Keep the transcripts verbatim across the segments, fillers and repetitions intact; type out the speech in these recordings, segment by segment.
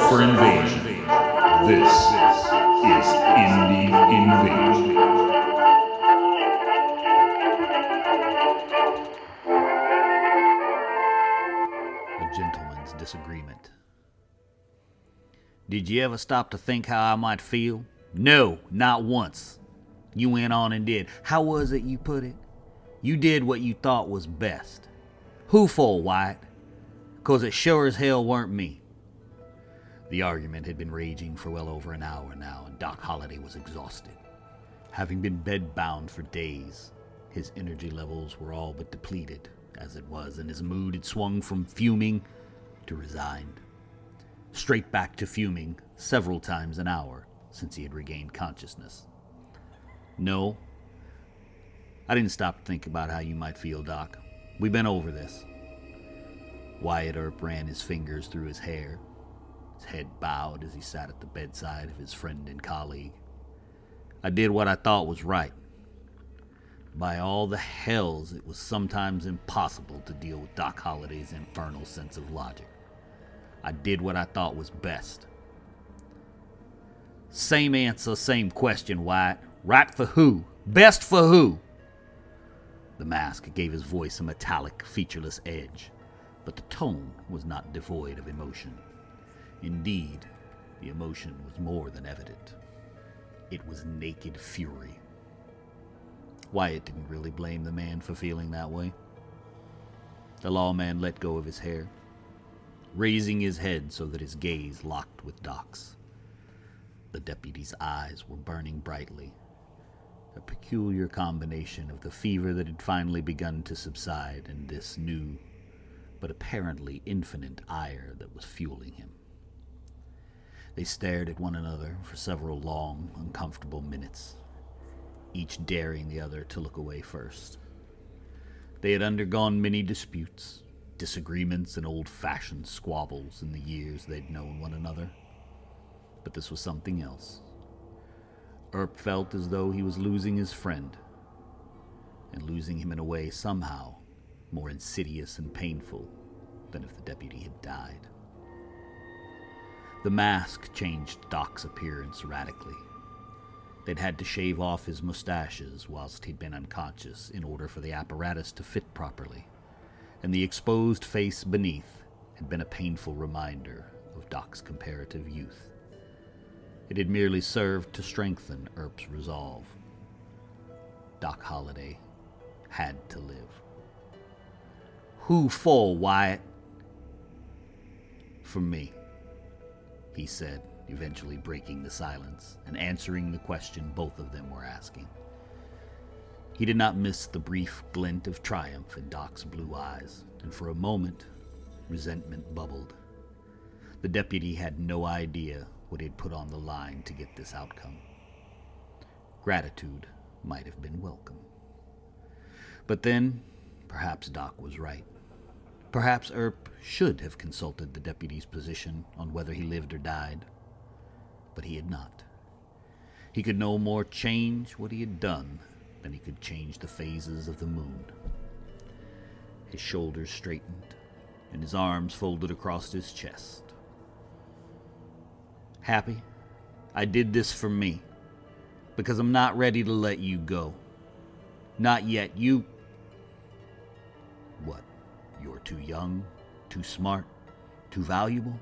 for invasion. This is Indie Invasion. A gentleman's disagreement. Did you ever stop to think how I might feel? No, not once. You went on and did. How was it you put it? You did what you thought was best. Who for, Wyatt? 'Cause it sure as hell weren't me. The argument had been raging for well over an hour now, and Doc Holliday was exhausted. Having been bedbound for days, his energy levels were all but depleted, as it was, and his mood had swung from fuming to resigned. Straight back to fuming several times an hour since he had regained consciousness. No, I didn't stop to think about how you might feel, Doc. We've been over this. Wyatt Earp ran his fingers through his hair. His head bowed as he sat at the bedside of his friend and colleague. I did what I thought was right. By all the hells, it was sometimes impossible to deal with Doc Holliday's infernal sense of logic. I did what I thought was best. Same answer, same question, Wyatt. Right for who? Best for who? The mask gave his voice a metallic, featureless edge, but the tone was not devoid of emotion. Indeed, the emotion was more than evident. It was naked fury. Wyatt didn't really blame the man for feeling that way. The lawman let go of his hair, raising his head so that his gaze locked with Doc's. The deputy's eyes were burning brightly, a peculiar combination of the fever that had finally begun to subside and this new, but apparently infinite ire that was fueling him. They stared at one another for several long, uncomfortable minutes, each daring the other to look away first. They had undergone many disputes, disagreements, and old-fashioned squabbles in the years they'd known one another. But this was something else. Earp felt as though he was losing his friend, and losing him in a way somehow more insidious and painful than if the deputy had died. The mask changed Doc's appearance radically. They'd had to shave off his mustaches whilst he'd been unconscious in order for the apparatus to fit properly, and the exposed face beneath had been a painful reminder of Doc's comparative youth. It had merely served to strengthen Earp's resolve. Doc Holliday had to live. Who for, Wyatt? For me, he said, eventually breaking the silence and answering the question both of them were asking. He did not miss the brief glint of triumph in Doc's blue eyes, and for a moment, resentment bubbled. The deputy had no idea what he'd put on the line to get this outcome. Gratitude might have been welcome. But then, perhaps Doc was right. Perhaps Earp should have consulted the deputy's position on whether he lived or died. But he had not. He could no more change what he had done than he could change the phases of the moon. His shoulders straightened, and his arms folded across his chest. Happy? I did this for me, because I'm not ready to let you go. Not yet. You... What? You're too young, too smart, too valuable?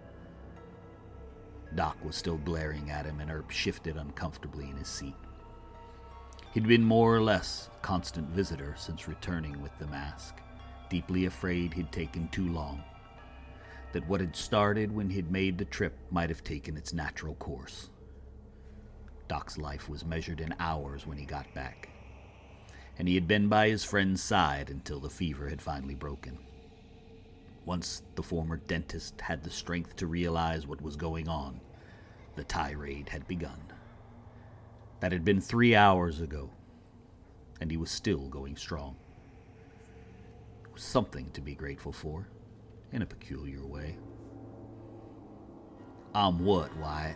Doc was still glaring at him, and Earp shifted uncomfortably in his seat. He'd been more or less a constant visitor since returning with the mask, deeply afraid he'd taken too long, that what had started when he'd made the trip might have taken its natural course. Doc's life was measured in hours when he got back, and he had been by his friend's side until the fever had finally broken. Once the former dentist had the strength to realize what was going on, the tirade had begun. That had been three hours ago, and he was still going strong. It was something to be grateful for, in a peculiar way. I'm what, Wyatt?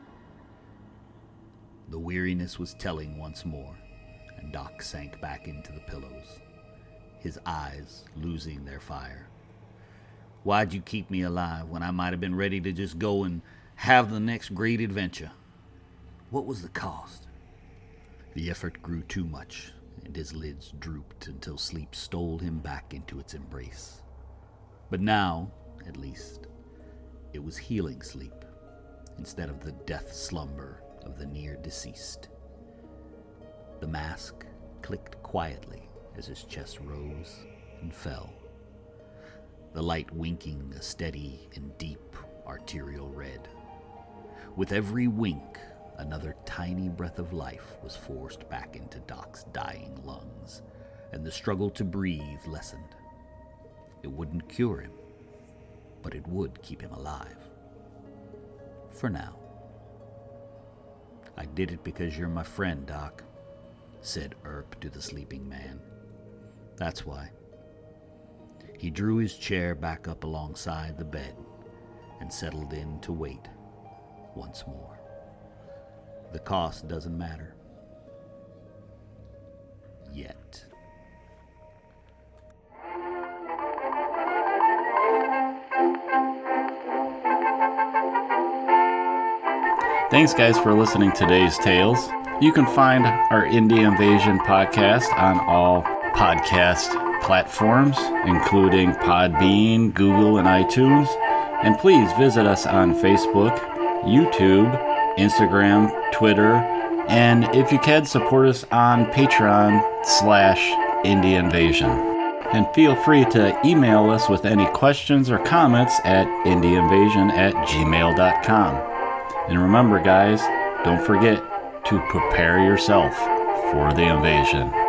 The weariness was telling once more, and Doc sank back into the pillows, his eyes losing their fire. Why'd you keep me alive when I might have been ready to just go and have the next great adventure? What was the cost? The effort grew too much, and his lids drooped until sleep stole him back into its embrace. But now, at least, it was healing sleep, instead of the death slumber of the near-deceased. The mask clicked quietly as his chest rose and fell, the light winking a steady and deep arterial red. With every wink, another tiny breath of life was forced back into Doc's dying lungs, and the struggle to breathe lessened. It wouldn't cure him, but it would keep him alive. For now. I did it because you're my friend, Doc, said Earp to the sleeping man. That's why. He drew his chair back up alongside the bed and settled in to wait once more. The cost doesn't matter. Yet. Thanks, guys, for listening to today's tales. You can find our Indie Invasion podcast on all podcast platforms, including Podbean, Google, and iTunes. And please visit us on Facebook, YouTube, Instagram, Twitter, and if you can, support us on Patreon slash Indie Invasion. And feel free to email us with any questions or comments at indieinvasion at gmail dot com. And remember, guys, don't forget to prepare yourself for the invasion.